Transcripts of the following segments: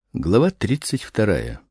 Глава 32.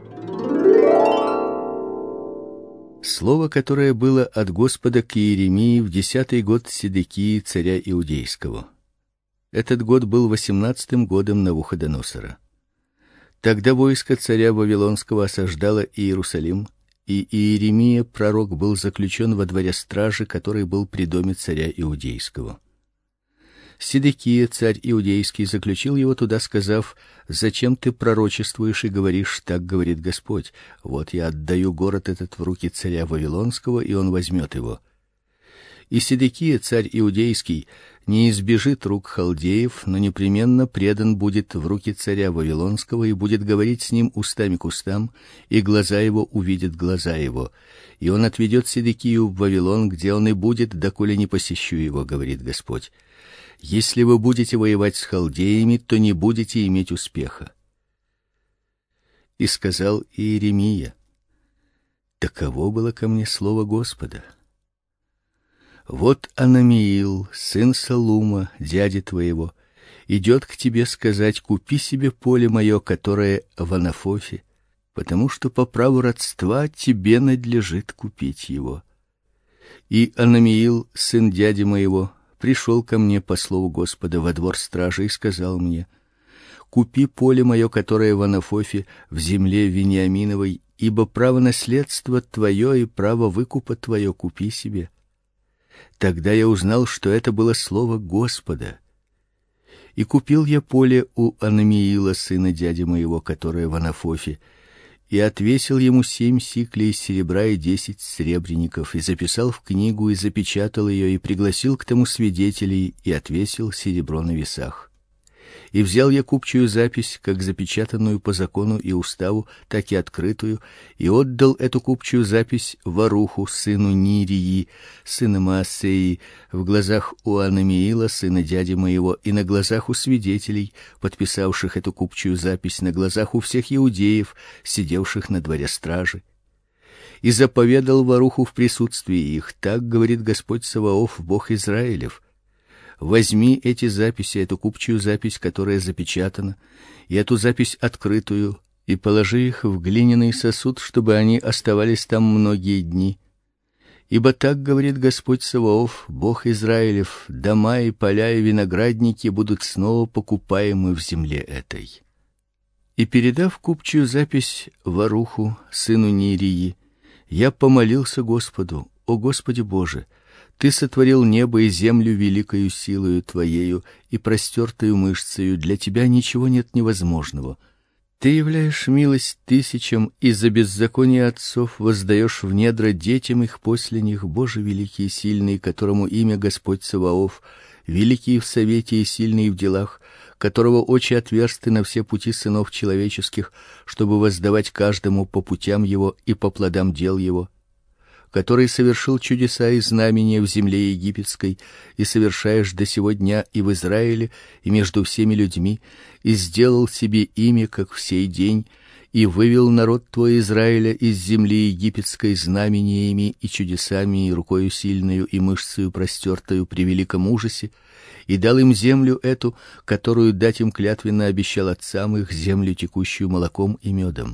Слово, которое было от Господа к Иеремии в 10-й год Седекии, царя Иудейского. Этот год был 18-м годом Навуходоносора. Тогда войско царя Вавилонского осаждало Иерусалим, и Иеремия, пророк, был заключен во дворе стражи, который был при доме царя Иудейского. Седекия, царь Иудейский, заключил его туда, сказав: «Зачем ты пророчествуешь и говоришь: так говорит Господь? Вот я отдаю город этот в руки царя Вавилонского, и он возьмет его». И Седекия, царь Иудейский, не избежит рук халдеев, но непременно предан будет в руки царя Вавилонского и будет говорить с ним устами к устам, и глаза его увидят глаза его. И он отведет Седекию в Вавилон, где он и будет, доколе не посещу его, говорит Господь. Если вы будете воевать с халдеями, то не будете иметь успеха. И сказал Иеремия: таково было ко мне слово Господа. Вот Анамиил, сын Салума, дяди твоего, идет к тебе сказать: купи себе поле мое, которое в Анафофе, потому что по праву родства тебе надлежит купить его. И Анамиил, сын дяди моего, пришел ко мне по слову Господа во двор стражи и сказал мне: купи поле мое, которое в Анафофе, в земле Вениаминовой, ибо право наследства твое и право выкупа твое купи себе. Тогда я узнал, что это было слово Господа. И купил я поле у Анамиила, сына дяди моего, которое в Анафофе, и отвесил ему 7 сиклей серебра и 10 сребреников, и записал в книгу, и запечатал ее, и пригласил к тому свидетелей, и отвесил серебро на весах. И взял я купчую запись, как запечатанную по закону и уставу, так и открытую, и отдал эту купчую запись Варуху, сыну Нирии, сына Маасеи, в глазах у Анамиила, сына дяди моего, и на глазах у свидетелей, подписавших эту купчую запись, на глазах у всех иудеев, сидевших на дворе стражи. И заповедал Варуху в присутствии их: так говорит Господь Саваоф, Бог Израилев: возьми эти записи, эту купчую запись, которая запечатана, и эту запись открытую, и положи их в глиняный сосуд, чтобы они оставались там многие дни. Ибо так говорит Господь Саваоф, Бог Израилев: дома и поля и виноградники будут снова покупаемы в земле этой. И передав купчую запись Варуху, сыну Нирии, я помолился Господу: о Господи Боже, Ты сотворил небо и землю великою силою Твоею и простертою мышцею, для Тебя ничего нет невозможного. Ты являешь милость тысячам, и за беззаконие отцов воздаешь в недра детям их после них, Боже великий и сильный, которому имя Господь Саваоф, великий в совете и сильный в делах, которого очи отверсты на все пути сынов человеческих, чтобы воздавать каждому по путям его и по плодам дел его, который совершил чудеса и знамения в земле египетской, и совершаешь до сего дня и в Израиле, и между всеми людьми, и сделал себе имя, как в сей день, и вывел народ твой Израиля из земли египетской знамениями и чудесами, и рукою сильною, и мышцею простертою при великом ужасе, и дал им землю эту, которую дать им клятвенно обещал отцам их, землю, текущую молоком и медом.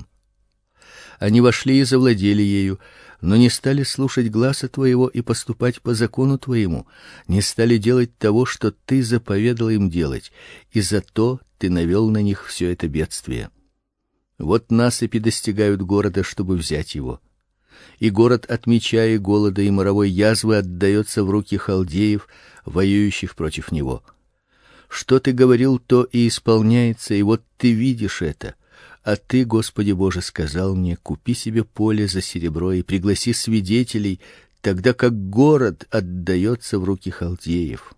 Они вошли и завладели ею, но не стали слушать гласа твоего и поступать по закону твоему, не стали делать того, что ты заповедал им делать, и зато ты навел на них все это бедствие. Вот насыпи достигают города, чтобы взять его. И город от меча и голода и моровой язвы отдается в руки халдеев, воюющих против него. Что ты говорил, то и исполняется, и вот ты видишь это. А ты, Господи Боже, сказал мне: купи себе поле за серебро и пригласи свидетелей, тогда как город отдается в руки халдеев.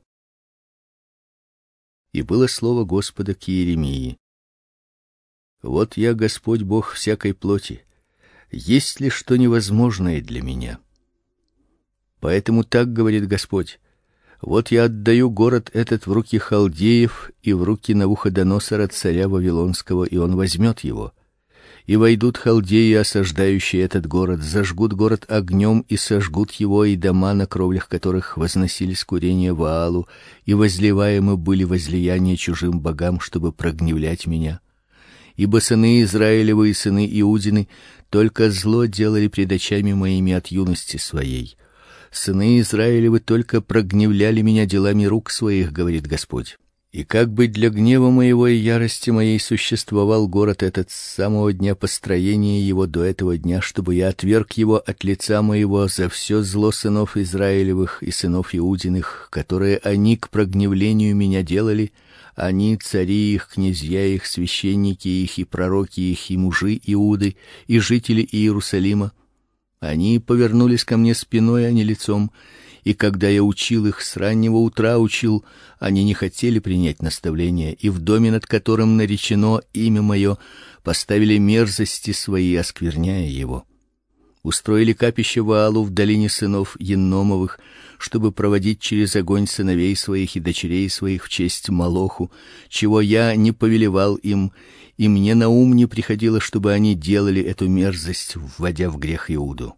И было слово Господа к Иеремии: вот я, Господь Бог всякой плоти, есть ли что невозможное для меня? Поэтому так говорит Господь: вот я отдаю город этот в руки халдеев и в руки Навуходоносора, царя Вавилонского, и он возьмет его. И войдут халдеи, осаждающие этот город, зажгут город огнем и сожгут его, и дома, на кровлях которых возносились курения Ваалу, и возливаемы были возлияния чужим богам, чтобы прогневлять меня. Ибо сыны Израилевы и сыны Иудины только зло делали пред очами моими от юности своей. Сыны Израилевы только прогневляли меня делами рук своих, говорит Господь. И как бы для гнева моего и ярости моей существовал город этот с самого дня построения его до этого дня, чтобы я отверг его от лица моего за все зло сынов Израилевых и сынов Иудиных, которые они к прогневлению меня делали, они, цари их, князья их, священники их и пророки их, и мужи Иуды, и жители Иерусалима. Они повернулись ко мне спиной, а не лицом, и когда я учил их, с раннего утра учил, они не хотели принять наставления, и в доме, над которым наречено имя мое, поставили мерзости свои, оскверняя его. Устроили капище Ваалу в долине сынов Енномовых, чтобы проводить через огонь сыновей своих и дочерей своих в честь Молоху, чего я не повелевал им, и мне на ум не приходило, чтобы они делали эту мерзость, вводя в грех Иуду.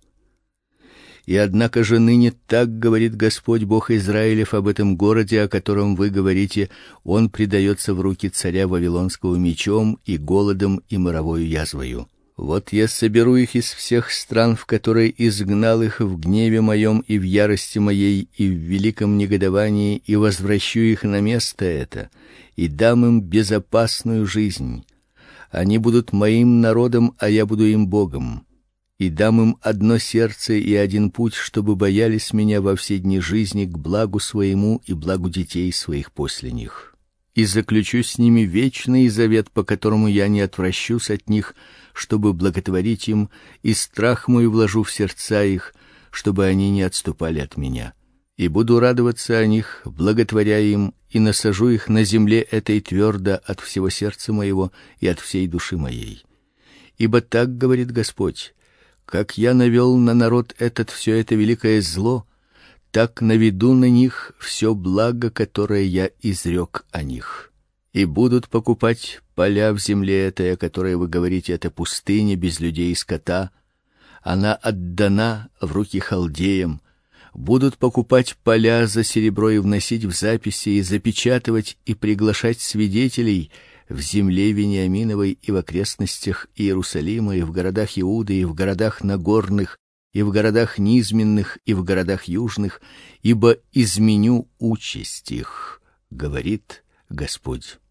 И однако же ныне так говорит Господь Бог Израилев об этом городе, о котором вы говорите: он предается в руки царя вавилонского мечом и голодом и моровою язвою. Вот я соберу их из всех стран, в которые изгнал их в гневе моем и в ярости моей и в великом негодовании, и возвращу их на место это, и дам им безопасную жизнь. Они будут моим народом, а я буду им Богом. И дам им одно сердце и один путь, чтобы боялись меня во все дни жизни к благу своему и благу детей своих после них. И заключу с ними вечный завет, по которому я не отвращусь от них, чтобы благотворить им, и страх мой вложу в сердца их, чтобы они не отступали от меня. И буду радоваться о них, благотворя им, и насажу их на земле этой твердо от всего сердца моего и от всей души моей. Ибо так говорит Господь: как я навел на народ этот все это великое зло, так наведу на них все благо, которое я изрек о них. И будут покупать поля в земле этой, о которой вы говорите: это пустыня без людей и скота, она отдана в руки халдеям. Будут покупать поля за серебро и вносить в записи, и запечатывать, и приглашать свидетелей в земле Вениаминовой и в окрестностях Иерусалима, и в городах Иуды, и в городах нагорных, и в городах низменных, и в городах южных, ибо изменю участь их, говорит Господь.